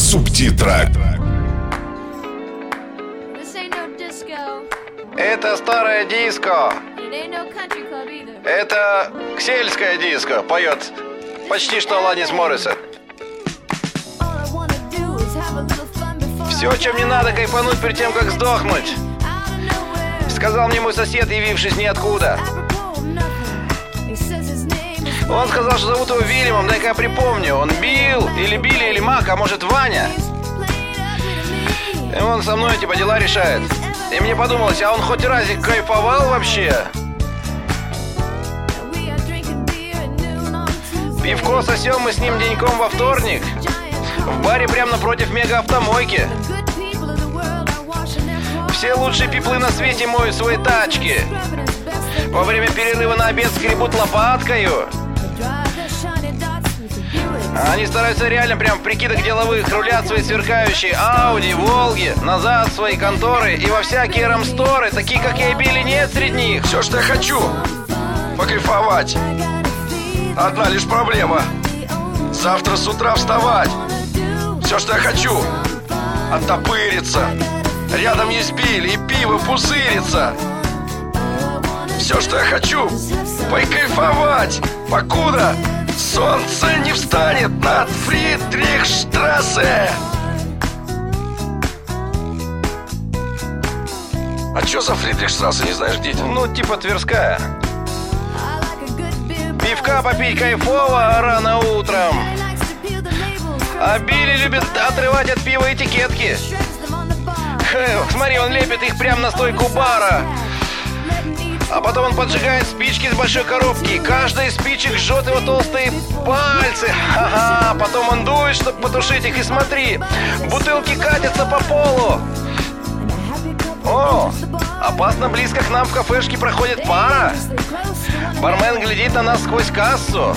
Субтитры. Это старое диско. Это сельское диско. Поет почти что Аланис Моррисон. Все, чем не надо кайфануть перед тем, как сдохнуть, сказал мне мой сосед, явившись ниоткуда. Он сказал, что зовут его Вильямом. Дай-ка я припомню. Он Билл, или Билли, или Мак, а может Ваня. И он со мной типа дела решает. И мне подумалось, а он хоть разик кайфовал вообще? Пивко сосем мы с ним деньком во вторник в баре прямо напротив мега-автомойки. Все лучшие пиплы на свете моют свои тачки. Во время перерыва на обед скребут лопаткою. Они стараются реально прям в прикидах деловых рулят свои сверкающие Ауди, Волги назад в свои конторы и во всякие рамсторы. Такие, как я и Билли, нет среди них. Все, что я хочу, покайфовать. Одна лишь проблема: завтра с утра вставать. Все, что я хочу, оттопыриться. Рядом есть Билли и пиво пузырится. Все, что я хочу, покайфовать, покуда солнце не встанет над Фридрихштрассе. А чё за Фридрихштрассе, не знаешь, дети? Ну, типа Тверская. Пивка попить кайфово рано утром. А Билли любит отрывать от пива этикетки. Смотри, он лепит их прямо на стойку бара. А потом он поджигает спички с большой коробки. Каждая из спичек жжет его толстые пальцы. Ага, потом он дует, чтобы потушить их. И смотри, бутылки катятся по полу. О, опасно близко к нам в кафешке проходит пара. Бармен глядит на нас сквозь кассу.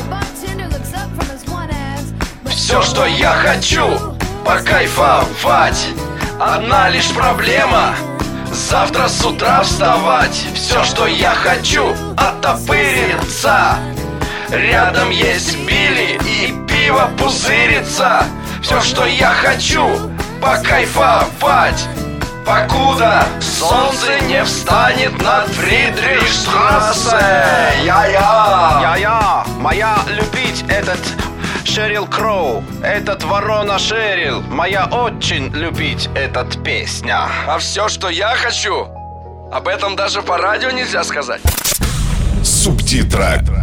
Все, что я хочу, покайфовать. Одна лишь проблема: завтра с утра вставать. Все, что я хочу, оттопыриться. Рядом есть Билли и пиво пузырится. Все, что я хочу, покайфовать, покуда солнце не встанет над Фридрихштрассе. Я-я, моя любить этот Шерил Кроу, этот ворона Шерил. Моя очень любить этот песня. А все, что я хочу, об этом даже по радио нельзя сказать. Субтитры.